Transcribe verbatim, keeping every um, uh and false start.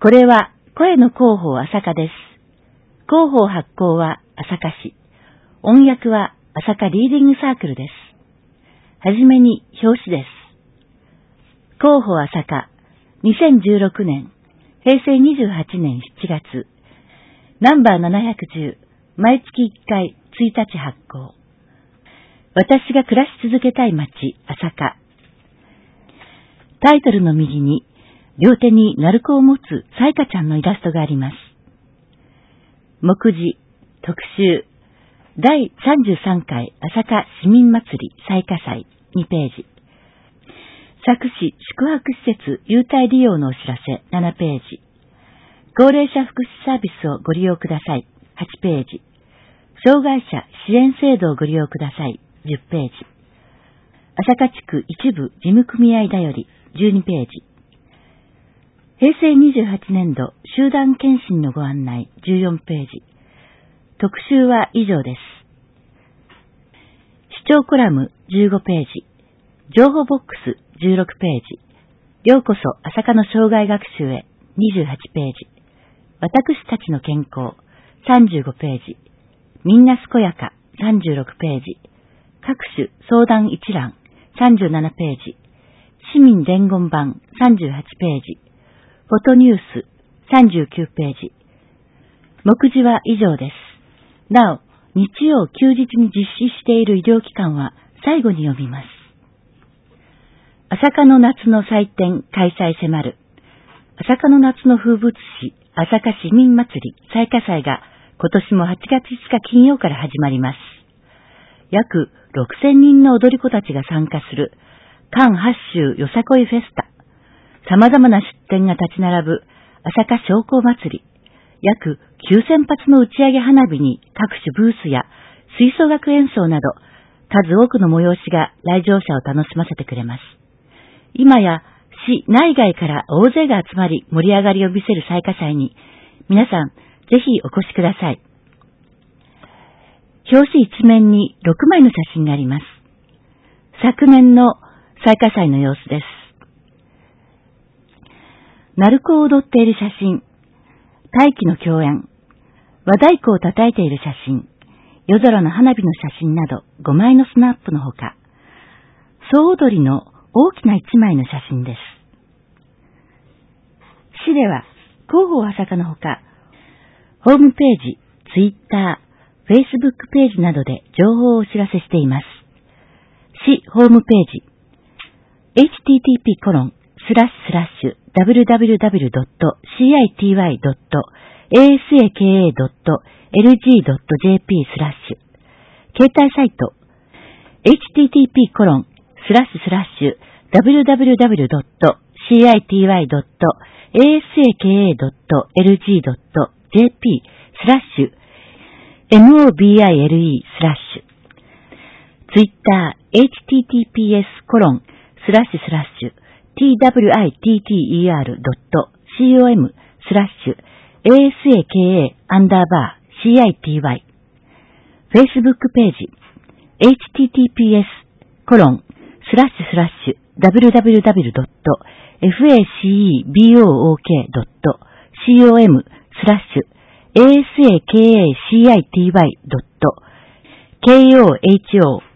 これは声の広報朝霞です。広報発行は朝霞市。音訳は朝霞リーディングサークルです。はじめに表紙です。広報朝霞にせんじゅうろくねんへいせいにじゅうはちねんしちがつナンバーななひゃくじゅう毎月いっかいついたち発行。私が暮らし続けたい街朝霞。タイトルの右に両手に鳴子を持つさいかちゃんのイラストがあります。目次、特集、だいさんじゅうさんかい朝霞市民祭り彩花祭にページ。佐久市宿泊施設優待利用のお知らせななページ。高齢者福祉サービスをご利用くださいはちページ。障害者支援制度をご利用くださいじゅっページ。朝霞地区一部事務組合だよりじゅうにページ。へいせいにじゅうはちねんど集団検診のご案内じゅうよんページ。特集は以上です。視聴コラムじゅうごページ。情報ボックスじゅうろくページ。ようこそ朝霞の障害学習へにじゅうはちページ。私たちの健康さんじゅうごページ。みんな健やかさんじゅうろくページ。各種相談一覧さんじゅうななページ。市民伝言板さんじゅうはちページ。フォトニュースさんじゅうきゅうページ。目次は以上です。なお、日曜休日に実施している医療機関は最後に読みます。朝霞の夏の祭典開催迫る。朝霞の夏の風物詩朝霞市民祭り彩花祭が今年もはちがついつか金曜から始まります。約ろくせんにんの踊り子たちが参加する環八州よさこいフェスタ。様々な出店が立ち並ぶ朝霞商工祭り。約きゅうせんぱつの打ち上げ花火に各種ブースや吹奏楽演奏など数多くの催しが来場者を楽しませてくれます。今や市内外から大勢が集まり盛り上がりを見せる彩花祭に皆さんぜひお越しください。表紙一面にろくまいの写真があります。昨年の彩花祭の様子です。鳴子を踊っている写真、大気の共演、和太鼓を叩いている写真、夜空の花火の写真などごまいのスナップのほか、総踊りの大きないちまいの写真です。市では広報朝霞のほか、ホームページ、ツイッター、フェイスブックページなどで情報をお知らせしています。市ホームページ、エイチティーティーピーコロンスラッシュスラッシュダブリューダブリューダブリュードットシーアイティーワイドットエーエスエーケーエードットエルジードットジェーピースラッシュ携帯サイト エイチティーティーピーコロンスラッシュスラッシュダブリューダブリューダブリュードットシーアイティーワイドットエーエスエーケーエードットエルジードットジェーピースラッシュエムオービーアイエルイースラッシュツイッター エイチティーティーピーエスコロンスラッシュスラッシュ ティーダブリューアイティーティーイーアールドットコム スラッシュ エーエスエーケーエー アンダーバー シーアイティーワイ Facebook ページ エイチティーティーピーエスコロンスラッシュスラッシュ ダブリューダブリューダブリュードットフェイブオーケードットコム スラッシュ エーエスエーケーエーシーアイティーワイ ドット コホ